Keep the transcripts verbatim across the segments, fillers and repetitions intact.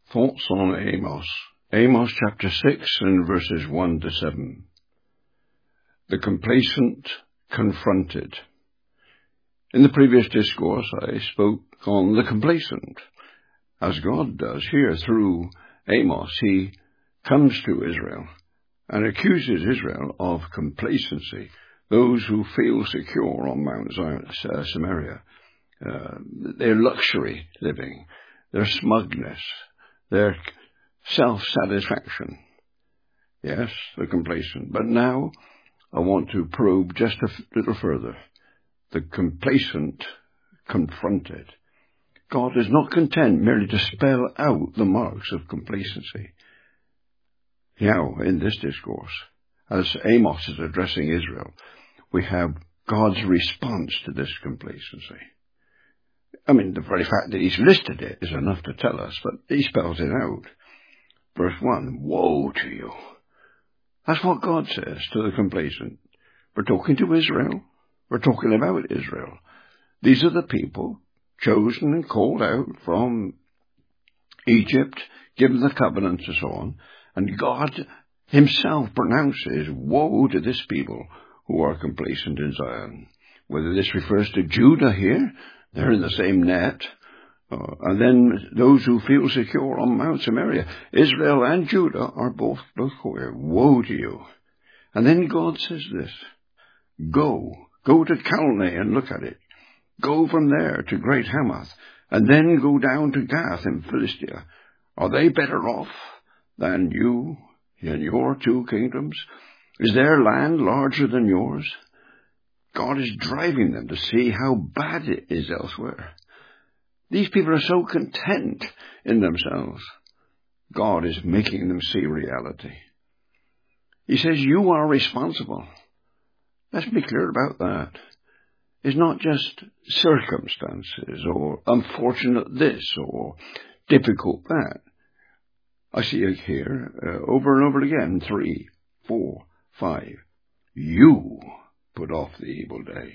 Thoughts on Amos. Amos chapter six and verses one to seven. The complacent confronted. In the previous discourse I spoke on the complacent. As God does here through Amos, he comes to Israel and accuses Israel of complacency. Those who feel secure on Mount Zion, uh, Samaria, uh, their luxury living, their smugness, their self-satisfaction. Yes, the complacent. But now I want to probe just a little further. The complacent confronted. God is not content merely to spell out the marks of complacency. Now, in this discourse, as Amos is addressing Israel, we have God's response to this complacency. I mean, the very fact that he's listed it is enough to tell us, but he spells it out. Verse one, woe to you. That's what God says to the complacent. We're talking to Israel. We're talking about Israel. These are the people chosen and called out from Egypt, given the covenants and so on. And God himself pronounces woe to this people who are complacent in Zion. Whether this refers to Judah here, they're in the same net. Uh, and then those who feel secure on Mount Samaria, Israel and Judah are both, both here. Woe to you. And then God says this, go, go to Calneh and look at it. Go from there to Great Hamath, and then go down to Gath in Philistia. Are they better off than you in your two kingdoms? Is their land larger than yours? God is driving them to see how bad it is elsewhere. These people are so content in themselves. God is making them see reality. He says, you are responsible. Let's be clear about that. It's not just circumstances or unfortunate this or difficult that. I see it here uh, over and over again, three, four, five. You put off the evil day.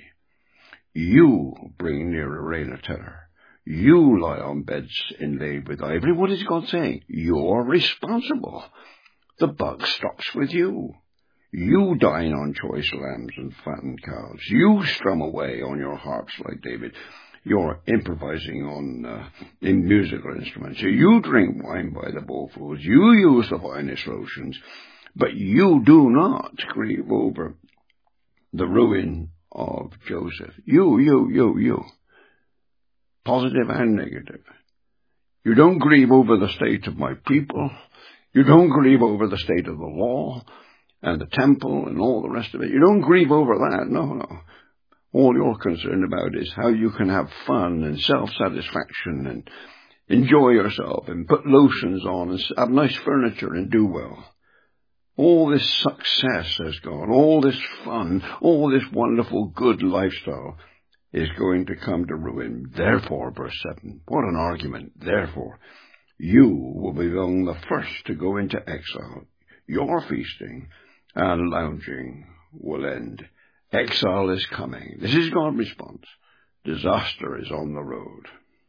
You bring near a reign of terror. You lie on beds inlaid with ivory. What is God saying? You're responsible. The buck stops with you. You dine on choice lambs and fattened cows. You strum away on your harps like David. You're improvising on uh, in musical instruments. You drink wine by the bowlfuls. You use the finest lotions. But you do not grieve over the ruin of Joseph. You, you, you, you. Positive and negative. You don't grieve over the state of my people. You don't grieve over the state of the law and the temple and all the rest of it. You don't grieve over that. No, no. All you're concerned about is how you can have fun and self-satisfaction and enjoy yourself and put lotions on and have nice furniture and do well. All this success has gone, all this fun, all this wonderful good lifestyle is going to come to ruin. Therefore, verse seven, what an argument. Therefore, you will be among the first to go into exile. Your feasting and lounging will end. Exile is coming. This is God's response. Disaster is on the road.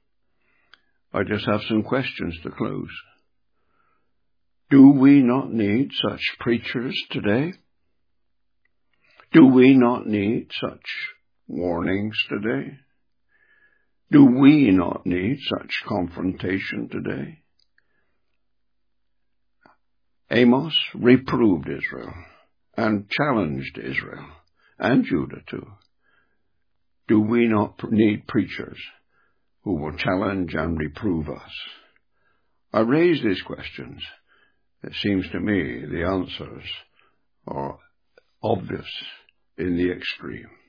I just have some questions to close. Do we not need such preachers today? Do we not need such warnings today? Do we not need such confrontation today? Amos reproved Israel and challenged Israel and Judah too. Do we not need preachers who will challenge and reprove us? I raise these questions. It seems to me the answers are obvious in the extreme.